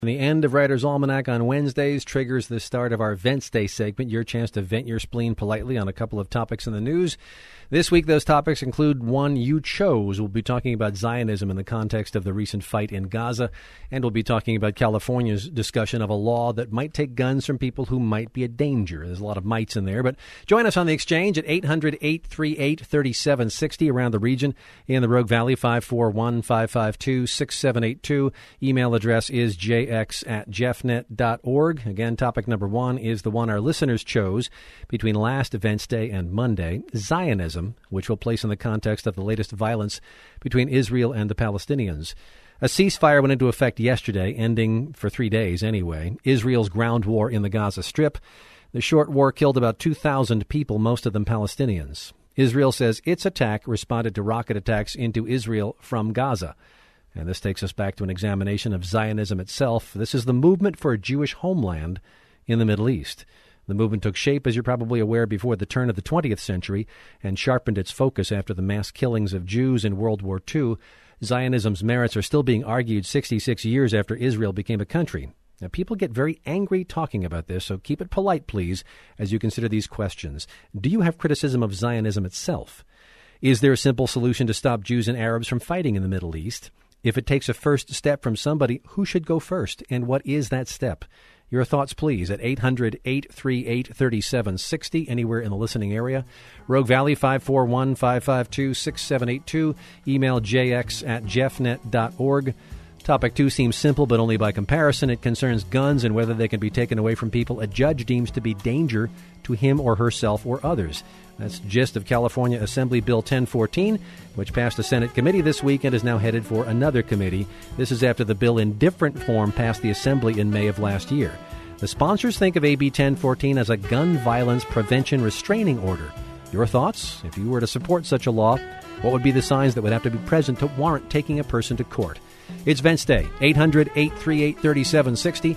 The end of Writer's Almanac on Wednesdays triggers the start of our Vents Day segment, your chance to vent your spleen politely on a couple of topics in the news. This week, those topics include one you chose. We'll be talking about Zionism in the context of the recent fight in Gaza, and we'll be talking about California's discussion of a law that might take guns from people who might be a danger. There's a lot of mights in there, but join us on the exchange at 800-838-3760 around the region. In the Rogue Valley, 541-552-6782. Email address is jx@jeffnet.org. Again, topic number one is the one our listeners chose between last Events Day and Monday, Zionism, which we'll place in the context of the latest violence between Israel and the Palestinians. A ceasefire went into effect yesterday, ending for 3 days anyway, Israel's ground war in the Gaza Strip. The short war killed about 2,000 people, most of them Palestinians. Israel says its attack responded to rocket attacks into Israel from Gaza. And this takes us back to an examination of Zionism itself. This is the movement for a Jewish homeland in the Middle East. The movement took shape, as you're probably aware, before the turn of the 20th century and sharpened its focus after the mass killings of Jews in World War II. Zionism's merits are still being argued 66 years after Israel became a country. Now, people get very angry talking about this, so keep it polite, please, as you consider these questions. Do you have criticism of Zionism itself? Is there a simple solution to stop Jews and Arabs from fighting in the Middle East? If it takes a first step from somebody, who should go first, and what is that step? Your thoughts, please, at 800-838-3760, anywhere in the listening area. Rogue Valley, 541-552-6782. Email jx@jeffnet.org. Topic 2 seems simple, but only by comparison. It concerns guns and whether they can be taken away from people a judge deems to be danger to him or herself or others. That's the gist of California Assembly Bill 1014, which passed a Senate committee this week and is now headed for another committee. This is after the bill in different form passed the Assembly in May of last year. The sponsors think of AB 1014 as a gun violence prevention restraining order. Your thoughts? If you were to support such a law, what would be the signs that would have to be present to warrant taking a person to court? It's Vents Day, 800-838-3760,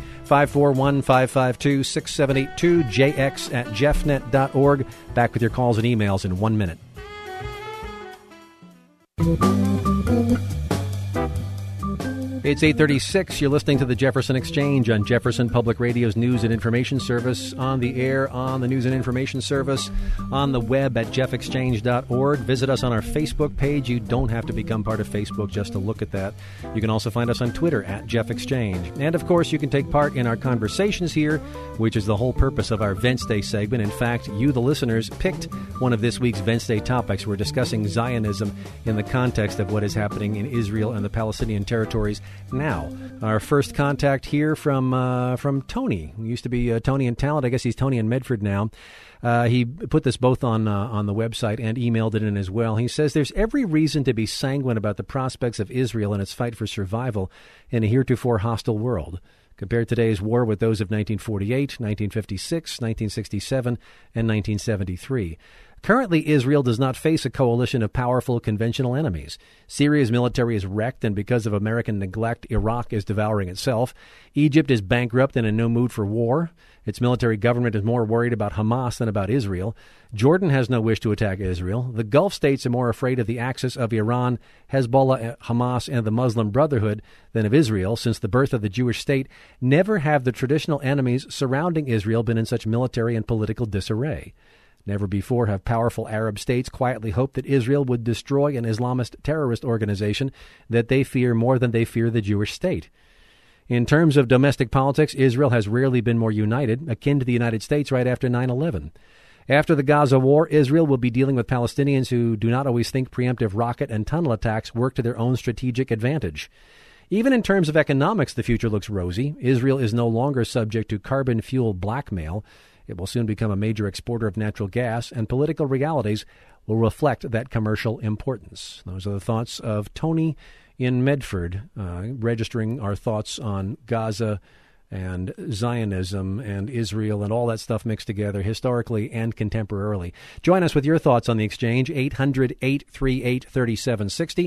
541-552-6782, jx@jeffnet.org. Back with your calls and emails in 1 minute. It's 8:36. You're listening to the Jefferson Exchange on Jefferson Public Radio's News and Information Service, on the air, on the News and Information Service, on the web at jeffexchange.org. Visit us on our Facebook page. You don't have to become part of Facebook just to look at that. You can also find us on Twitter at Jeff Exchange. And, of course, you can take part in our conversations here, which is the whole purpose of our Vents Day segment. In fact, you, the listeners, picked one of this week's Vents Day topics. We're discussing Zionism in the context of what is happening in Israel and the Palestinian territories now. Our first contact here from Tony. He used to be Tony in Talent. I guess he's Tony in Medford now. He put this both on the website and emailed it in as well. He says there's every reason to be sanguine about the prospects of Israel and its fight for survival in a heretofore hostile world. Compare today's war with those of 1948, 1956, 1967, and 1973. Currently, Israel does not face a coalition of powerful conventional enemies. Syria's military is wrecked, and because of American neglect, Iraq is devouring itself. Egypt is bankrupt and in no mood for war. Its military government is more worried about Hamas than about Israel. Jordan has no wish to attack Israel. The Gulf states are more afraid of the axis of Iran, Hezbollah, Hamas, and the Muslim Brotherhood than of Israel. Since the birth of the Jewish state, never have the traditional enemies surrounding Israel been in such military and political disarray. Never before have powerful Arab states quietly hoped that Israel would destroy an Islamist terrorist organization that they fear more than they fear the Jewish state. In terms of domestic politics, Israel has rarely been more united, akin to the United States right after 9/11. After the Gaza war, Israel will be dealing with Palestinians who do not always think preemptive rocket and tunnel attacks work to their own strategic advantage. Even in terms of economics, the future looks rosy. Israel is no longer subject to carbon fuel blackmail. It will soon become a major exporter of natural gas, and political realities will reflect that commercial importance. Those are the thoughts of Tony in Medford, registering our thoughts on Gaza and Zionism and Israel and all that stuff mixed together historically and contemporarily. Join us with your thoughts on the exchange, 800-838-3760,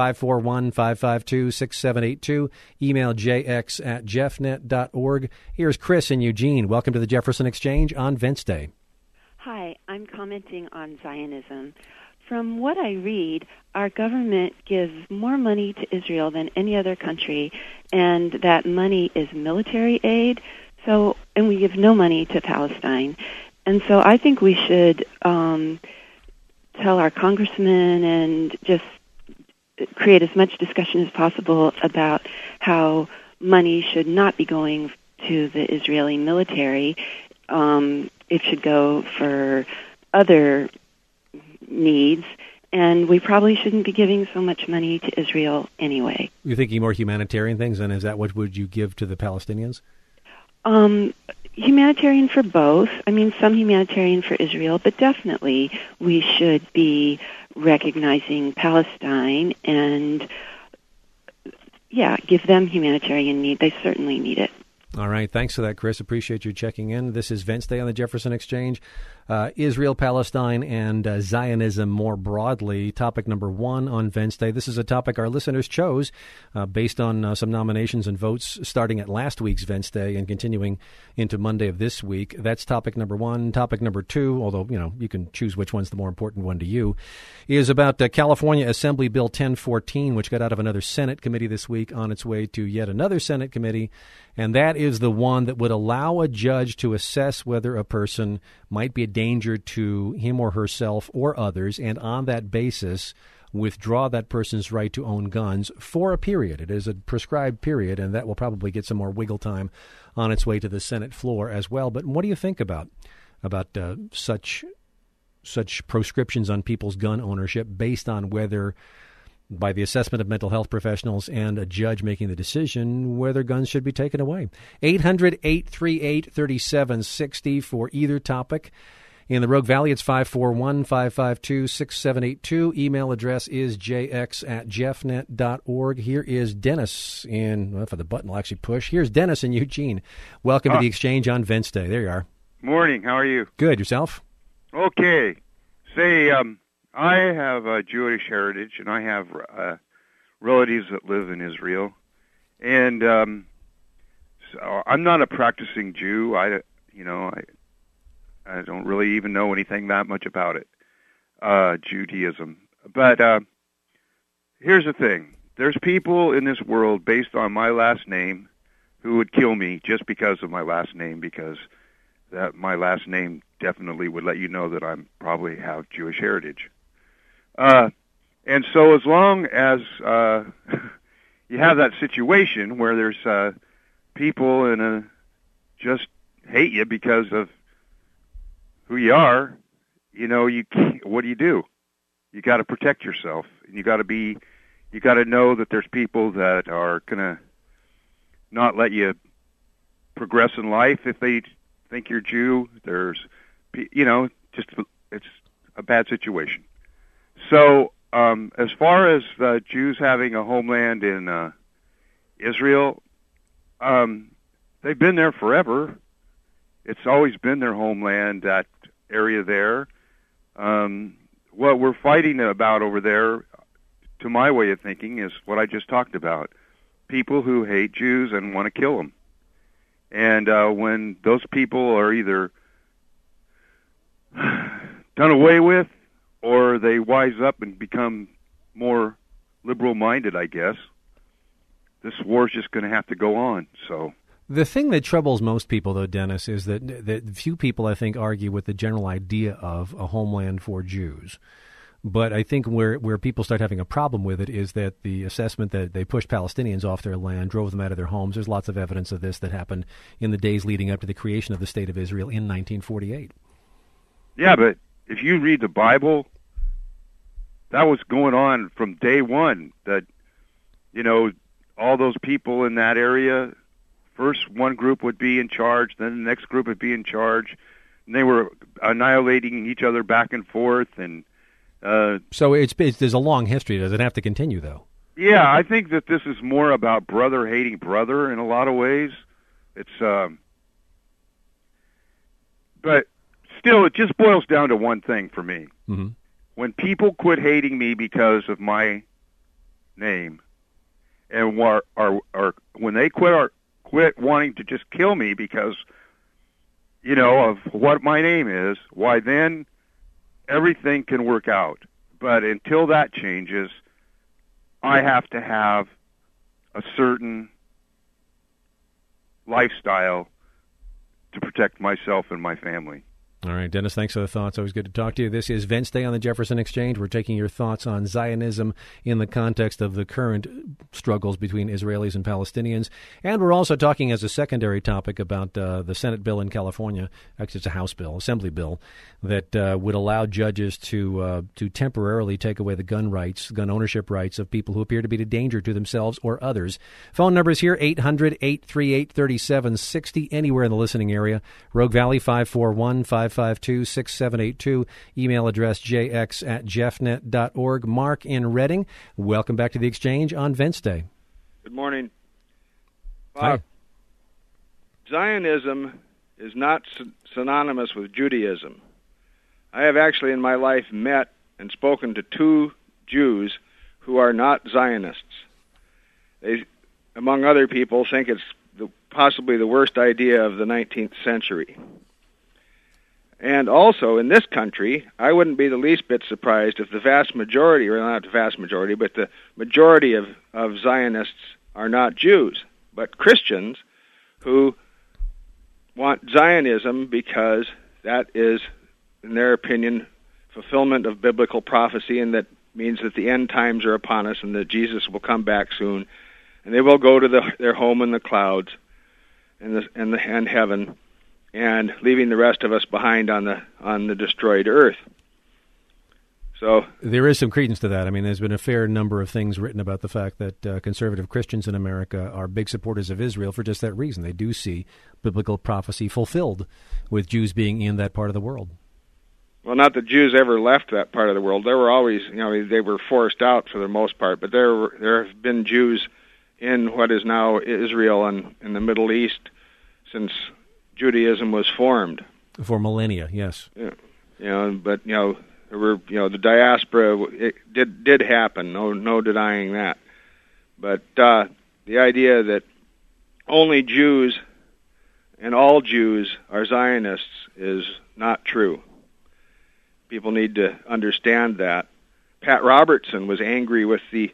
541-552-6782. Email jx@jeffnet.org. Here's Chris in Eugene. Welcome to the Jefferson Exchange on Vents Day. Hi, I'm commenting on Zionism. From what I read, our government gives more money to Israel than any other country, and that money is military aid. So, and we give no money to Palestine. And so I think we should tell our congressmen and just create as much discussion as possible about how money should not be going to the Israeli military. It should go for other needs, and we probably shouldn't be giving so much money to Israel anyway. You're thinking more humanitarian things, and is that what would you give to the Palestinians? Humanitarian for both. I mean, some humanitarian for Israel, but definitely we should be recognizing Palestine and, give them humanitarian need. They certainly need it. All right. Thanks for that, Chris. Appreciate you checking in. This is Wednesday on the Jefferson Exchange. Israel, Palestine, and Zionism more broadly. Topic number 1 on Wednesday. This is a topic our listeners chose based on some nominations and votes starting at last week's Wednesday and continuing into Monday of this week. That's topic number 1. Topic number 2, although, you can choose which one's the more important one to you, is about California Assembly Bill 1014, which got out of another Senate committee this week on its way to yet another Senate committee. And that is the one that would allow a judge to assess whether a person might be a danger to him or herself or others, and on that basis withdraw that person's right to own guns for a period. It is a prescribed period, and that will probably get some more wiggle time on its way to the Senate floor as well. But what do you think about such proscriptions on people's gun ownership based on whether, by the assessment of mental health professionals and a judge making the decision, whether guns should be taken away? 800-838-3760 for either topic. In the Rogue Valley, it's 541-552-6782. Email address is jx@jeffnet.org. Here is Dennis if the button will actually push. Here's Dennis in Eugene. Welcome to the Exchange on Wednesday. There you are. Morning. How are you? Good. Yourself? Okay. Say, I have a Jewish heritage, and I have relatives that live in Israel. And so I'm not a practicing Jew. I don't really even know anything that much about it, Judaism. But here's the thing. There's people in this world based on my last name who would kill me just because of my last name, because that my last name definitely would let you know that I'm probably have Jewish heritage. And so as long as you have that situation where there's people just hate you because of who you are, what do? You got to protect yourself. You got to know that there's people that are going to not let you progress in life if they think you're Jew. There's, it's a bad situation. So, as far as Jews having a homeland in Israel, they've been there forever. It's always been their homeland, that area there. What we're fighting about over there, to my way of thinking, is what I just talked about. People who hate Jews and want to kill them. And when those people are either done away with, or they wise up and become more liberal-minded, I guess, this war's just going to have to go on. So the thing that troubles most people, though, Dennis, is that few people, I think, argue with the general idea of a homeland for Jews. But I think where people start having a problem with it is that the assessment that they pushed Palestinians off their land, drove them out of their homes. There's lots of evidence of this that happened in the days leading up to the creation of the State of Israel in 1948. Yeah, but if you read the Bible, that was going on from day one. That, all those people in that area, first one group would be in charge, then the next group would be in charge, and they were annihilating each other back and forth. And so there's a long history. Does it have to continue, though? Yeah, I think that this is more about brother hating brother in a lot of ways. It's, but still, it just boils down to one thing for me. Mm-hmm. When people quit hating me because of my name, and when they quit wanting to just kill me because, of what my name is, why then everything can work out. But until that changes, I have to have a certain lifestyle to protect myself and my family. All right, Dennis, thanks for the thoughts. Always good to talk to you. This is Wednesday on the Jefferson Exchange. We're taking your thoughts on Zionism in the context of the current struggles between Israelis and Palestinians. And we're also talking as a secondary topic about the Senate bill in California. Actually, it's a House bill, Assembly bill, that would allow judges to temporarily take away the gun ownership rights of people who appear to be a danger to themselves or others. Phone numbers here, 800-838-3760, anywhere in the listening area. Rogue Valley, 541-552-6782. Email address jx@jeffnet.org. Mark in Reading, welcome back to the Exchange on Wednesday. Good morning. Hi. Zionism is not synonymous with Judaism. I have actually in my life met and spoken to 2 Jews who are not Zionists. They, among other people, think it's possibly the worst idea of the 19th century. And also, in this country, I wouldn't be the least bit surprised if the vast majority, or not the vast majority, but the majority of Zionists are not Jews, but Christians who want Zionism because that is, in their opinion, fulfillment of biblical prophecy, and that means that the end times are upon us and that Jesus will come back soon, and they will go to their home in the clouds and heaven, and leaving the rest of us behind on the destroyed earth. So there is some credence to that. I mean, there's been a fair number of things written about the fact that conservative Christians in America are big supporters of Israel for just that reason. They do see biblical prophecy fulfilled with Jews being in that part of the world. Well, not that Jews ever left that part of the world. They were always, they were forced out for the most part, but there have been Jews in what is now Israel and in the Middle East since Judaism was formed. For millennia, yes. Yeah. But there were, the diaspora, it did happen, no denying that. But the idea that only Jews and all Jews are Zionists is not true. People need to understand that. Pat Robertson was angry with the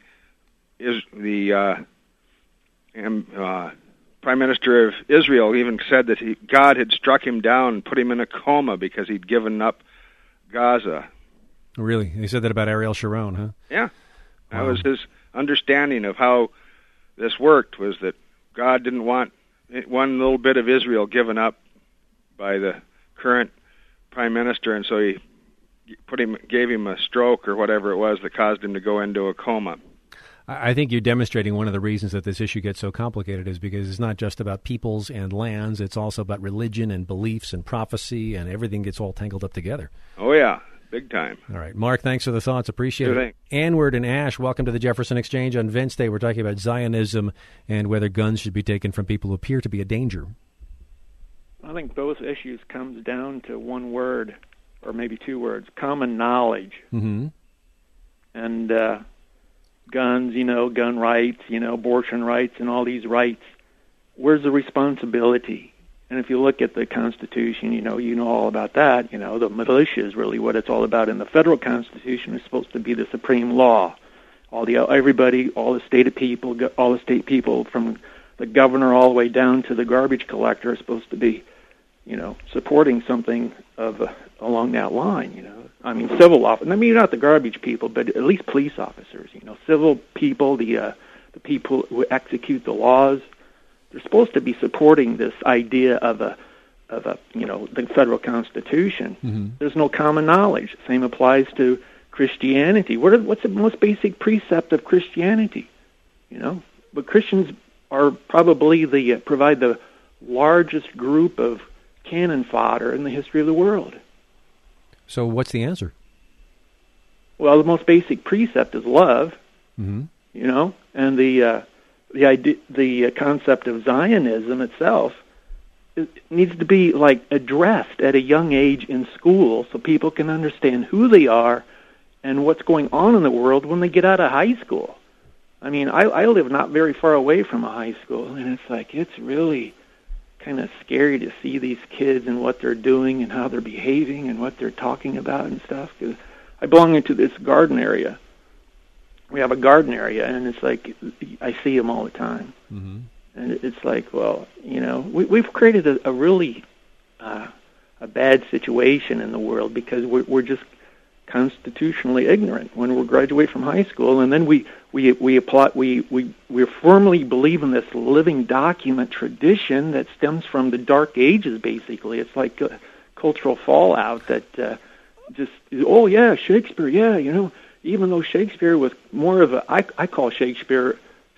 Prime Minister of Israel, even said that God had struck him down and put him in a coma because he'd given up Gaza. Really? He said that about Ariel Sharon, huh? Yeah. That was his understanding of how this worked, was that God didn't want one little bit of Israel given up by the current Prime Minister, and so he gave him a stroke or whatever it was that caused him to go into a coma. I think you're demonstrating one of the reasons that this issue gets so complicated is because it's not just about peoples and lands, it's also about religion and beliefs and prophecy, and everything gets all tangled up together. Oh, yeah, big time. All right. Mark, thanks for the thoughts. Appreciate Good it. Anward and Ash, welcome to the Jefferson Exchange. On Wednesday, we're talking about Zionism and whether guns should be taken from people who appear to be a danger. I think both issues comes down to one word, or maybe 2 words, common knowledge. Mm-hmm. And guns, gun rights, abortion rights, and all these rights. Where's the responsibility? And if you look at the Constitution, you know all about that. The militia is really what it's all about. And the federal Constitution is supposed to be the supreme law. All the state people, from the governor all the way down to the garbage collector, are supposed to be, supporting something along that line. Civil officers. Not the garbage people, but at least police officers. Civil people, the people who execute the laws. They're supposed to be supporting this idea of the federal Constitution. Mm-hmm. There's no common knowledge. Same applies to Christianity. What's the most basic precept of Christianity? But Christians are probably provide the largest group of cannon fodder in the history of the world. So what's the answer? Well, the most basic precept is love. Mm-hmm. And the concept of Zionism itself, it needs to be addressed at a young age in school so people can understand who they are and what's going on in the world when they get out of high school. I live not very far away from a high school, and it's really kind of scary to see these kids and what they're doing and how they're behaving and what they're talking about and stuff. 'Cause I belong into this garden area. We have a garden area, and it's like I see them all the time. Mm-hmm. And it's like, well, we've created a really a bad situation in the world because we're just constitutionally ignorant when we graduate from high school, and then we firmly believe in this living document tradition that stems from the Dark Ages. Basically, it's like a cultural fallout that Shakespeare, even though Shakespeare was more of I call Shakespeare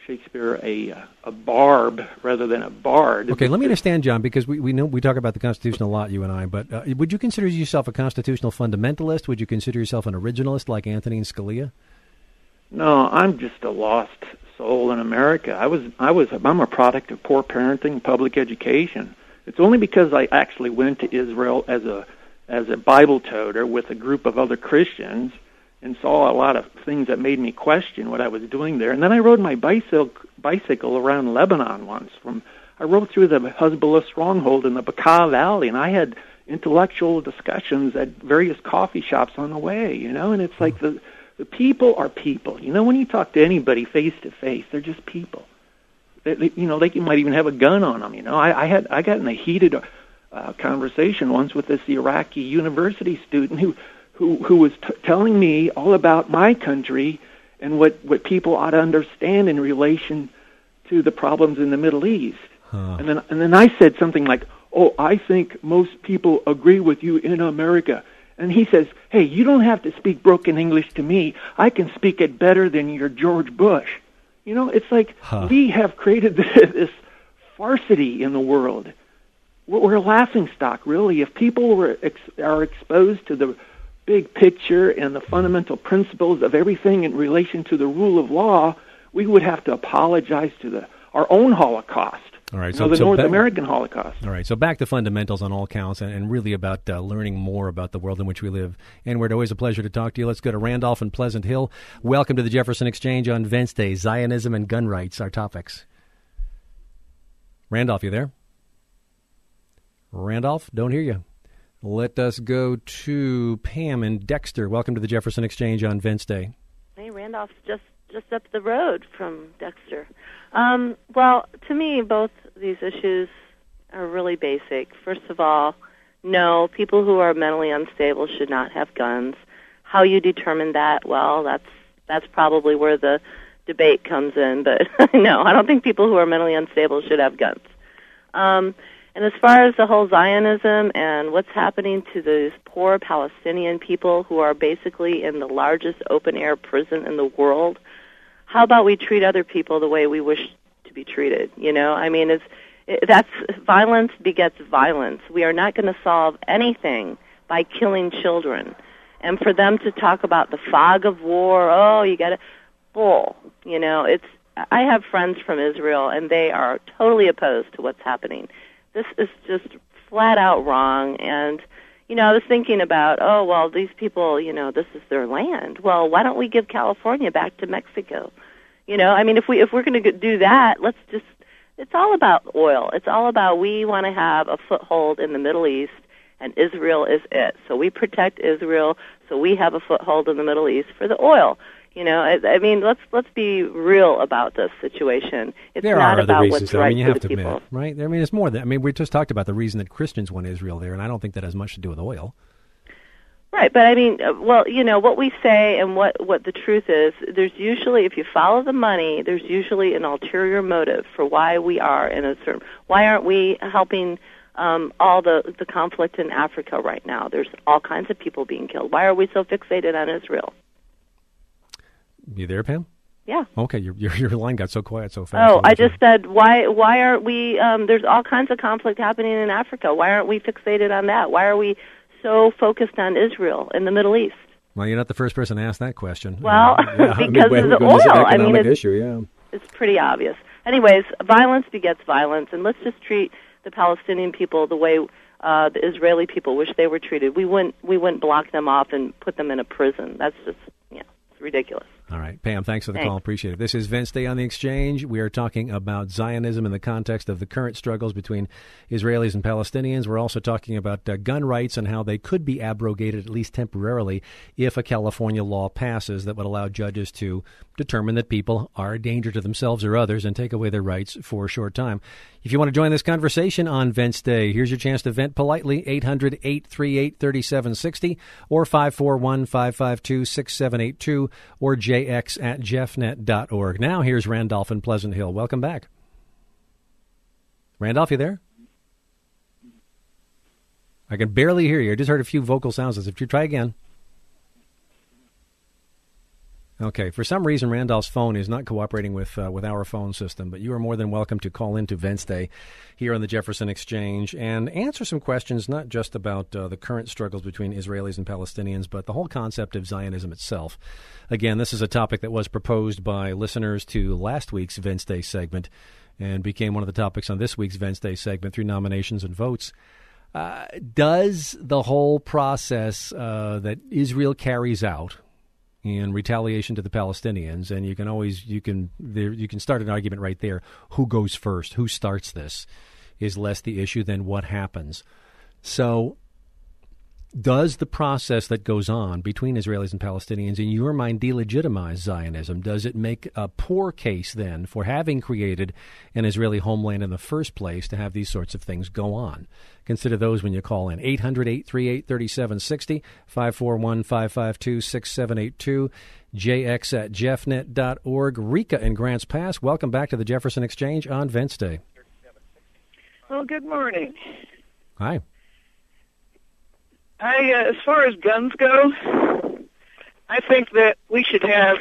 a barb rather than a bard. Okay, let me understand, John, because we know we talk about the Constitution a lot, you and I, but would you consider yourself a constitutional fundamentalist? Would you consider yourself an originalist like Antonin Scalia? No, I'm just a lost soul in America. I'm a product of poor parenting, public education. It's only because I actually went to Israel as a Bible toter with a group of other Christians and saw a lot of things that made me question what I was doing there. And then I rode my bicycle around Lebanon once. I rode through the Hezbollah stronghold in the Bekaa Valley, and I had intellectual discussions at various coffee shops on the way, and it's like the people are people. When you talk to anybody face to face, they're just people. They might even have a gun on them, I got in a heated conversation once with this Iraqi university student who was telling me all about my country and what people ought to understand in relation to the problems in the Middle East. Huh. And then I said something like, "Oh, I think most people agree with you in America." And he says, "Hey, you don't have to speak broken English to me. I can speak it better than your George Bush." It's like we have created this farcity in the world. We're a laughingstock, really. If people are exposed to the big picture and the fundamental principles of everything in relation to the rule of law, we would have to apologize to our own Holocaust. All right, the North American Holocaust. All right, so back to fundamentals on all counts and really about learning more about the world in which we live. Edward, always a pleasure to talk to you. Let's go to Randolph in Pleasant Hill. Welcome to the Jefferson Exchange on Wednesday. Zionism and gun rights, our topics. Randolph, you there? Randolph, don't hear you. Let us go to Pam in Dexter. Welcome to the Jefferson Exchange on Wednesday. Hey, Randolph's just up the road from Dexter. Well, to me, both these issues are really basic. First of all, no, people who are mentally unstable should not have guns. How you determine that, well, that's probably where the debate comes in. But no, I don't think people who are mentally unstable should have guns. And as far as the whole Zionism and what's happening to those poor Palestinian people who are basically in the largest open-air prison in the world, how about we treat other people the way we wish to be treated? That's violence begets violence. We are not going to solve anything by killing children. And for them to talk about the fog of war, you got to bull. I have friends from Israel, and they are totally opposed to what's happening. This is just flat out wrong. And, I was thinking about, these people, this is their land. Well, why don't we give California back to Mexico? If we're going to do that, it's all about oil. It's all about we want to have a foothold in the Middle East, and Israel is it. So we protect Israel, so we have a foothold in the Middle East for the oil. Let's be real about this situation. It's there not are about other what's reasons, right you for have the to people. admit, right? It's more than, we just talked about the reason that Christians want Israel there, and I don't think that has much to do with oil. Right, but what we say and what the truth is, there's usually, if you follow the money, there's usually an ulterior motive for why we are in a certain, why aren't we helping all the conflict in Africa right now? There's all kinds of people being killed. Why are we so fixated on Israel? You there, Pam? Yeah. Okay, your line got so quiet so fast. Oh, I just said, why aren't we, there's all kinds of conflict happening in Africa. Why aren't we fixated on that? Why are we so focused on Israel in the Middle East? Well, you're not the first person to ask that question. Well, because of the oil. It's pretty obvious. Anyways, violence begets violence, and let's just treat the Palestinian people the way the Israeli people wish they were treated. We wouldn't block them off and put them in a prison. That's just, it's ridiculous. All right. Pam, thanks for the call. Appreciate it. This is Vince Day on the Exchange. We are talking about Zionism in the context of the current struggles between Israelis and Palestinians. We're also talking about gun rights and how they could be abrogated, at least temporarily, if a California law passes that would allow judges to determine that people are a danger to themselves or others and take away their rights for a short time. If you want to join this conversation on Vince Day, here's your chance to vent politely, 800-838-3760 or 541-552-6782 or jx@jeffnet.org. Now here's Randolph in Pleasant Hill. Welcome back. Randolph, you there? I can barely hear you. I just heard a few vocal sounds. If you try again. Okay, for some reason, Randolph's phone is not cooperating with our phone system, but you are more than welcome to call into Vince Day here on the Jefferson Exchange and answer some questions, not just about the current struggles between Israelis and Palestinians, but the whole concept of Zionism itself. Again, this is a topic that was proposed by listeners to last week's Vince Day segment and became one of the topics on this week's Vince Day segment through nominations and votes. Does the whole process that Israel carries out in retaliation to the Palestinians, and you can start an argument right there. Who goes first? Who starts this is less the issue than what happens. So does the process that goes on between Israelis and Palestinians, in your mind, delegitimize Zionism? Does it make a poor case, then, for having created an Israeli homeland in the first place to have these sorts of things go on? Consider those when you call in. 800-838-3760, 541-552-6782, jx@jeffnet.org. Rika in Grants Pass, welcome back to the Jefferson Exchange on Vince Day. Well, good morning. Hi. As far as guns go, I think that we should have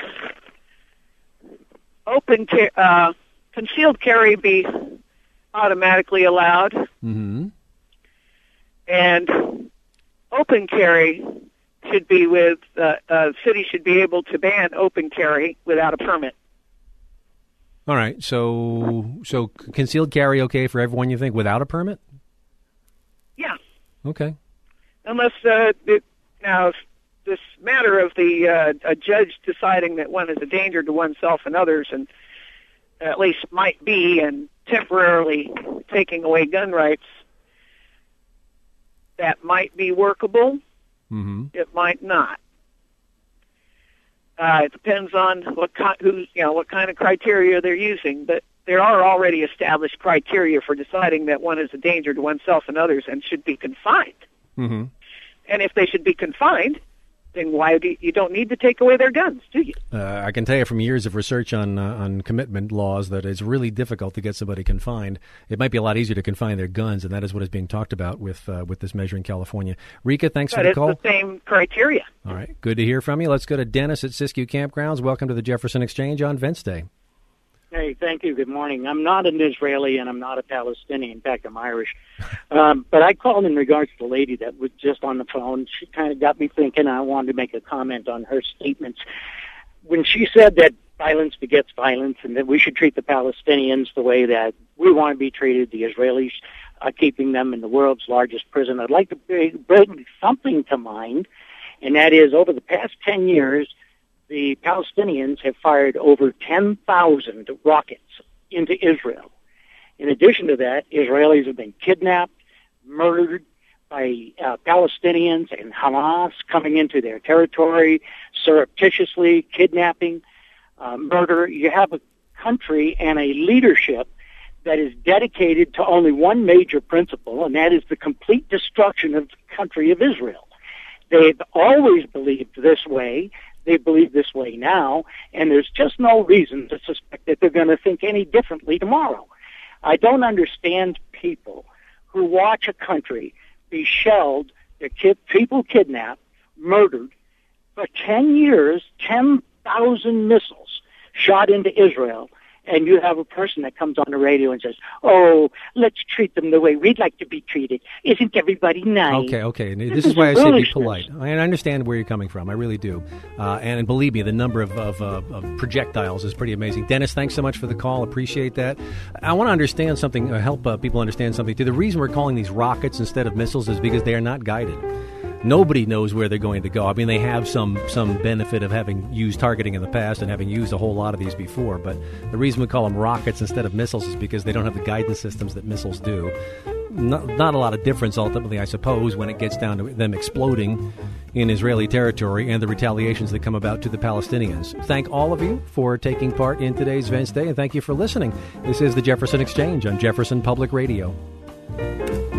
concealed carry be automatically allowed, and open carry should be with cities should be able to ban open carry without a permit. All right, so concealed carry okay for everyone, you think, without a permit? Yeah. Okay. Unless now this matter of a judge deciding that one is a danger to oneself and others, and at least might be, and temporarily taking away gun rights, that might be workable. It might not. It depends on what kind of criteria they're using, but there are already established criteria for deciding that one is a danger to oneself and others and should be confined. And if they should be confined, then why you don't need to take away their guns, do you? I can tell you from years of research on commitment laws that it's really difficult to get somebody confined. It might be a lot easier to confine their guns, and that is what is being talked about with this measure in California. Rika, thanks for the call. It's the same criteria. All right, good to hear from you. Let's go to Dennis at Siskiyou Campgrounds. Welcome to the Jefferson Exchange on Vince Day. Hey, thank you. Good morning. I'm not an Israeli and I'm not a Palestinian. In fact, I'm Irish. But I called in regards to the lady that was just on the phone. She kind of got me thinking. I wanted to make a comment on her statements. When she said that violence begets violence and that we should treat the Palestinians the way that we want to be treated, the Israelis keeping them in the world's largest prison, I'd like to bring something to mind, and that is over the past 10 years, the Palestinians have fired over 10,000 rockets into Israel. In addition to that, Israelis have been kidnapped, murdered by Palestinians and Hamas coming into their territory, surreptitiously kidnapping, murder. You have a country and a leadership that is dedicated to only one major principle, and that is the complete destruction of the country of Israel. They've always believed this way. They believe this way now, and there's just no reason to suspect that they're going to think any differently tomorrow. I don't understand people who watch a country be shelled, their people kidnapped, murdered, for 10 years, 10,000 missiles shot into Israel, and you have a person that comes on the radio and says, oh, let's treat them the way we'd like to be treated. Isn't everybody nice? Okay. This is why I say be polite. I understand where you're coming from. I really do. And believe me, the number of projectiles is pretty amazing. Dennis, thanks so much for the call. Appreciate that. I want to understand something, help people understand something too. The reason we're calling these rockets instead of missiles is because they are not guided. Nobody knows where they're going to go. I mean, they have some benefit of having used targeting in the past and having used a whole lot of these before, but the reason we call them rockets instead of missiles is because they don't have the guidance systems that missiles do. Not a lot of difference, ultimately, I suppose, when it gets down to them exploding in Israeli territory and the retaliations that come about to the Palestinians. Thank all of you for taking part in today's Wednesday, and thank you for listening. This is the Jefferson Exchange on Jefferson Public Radio.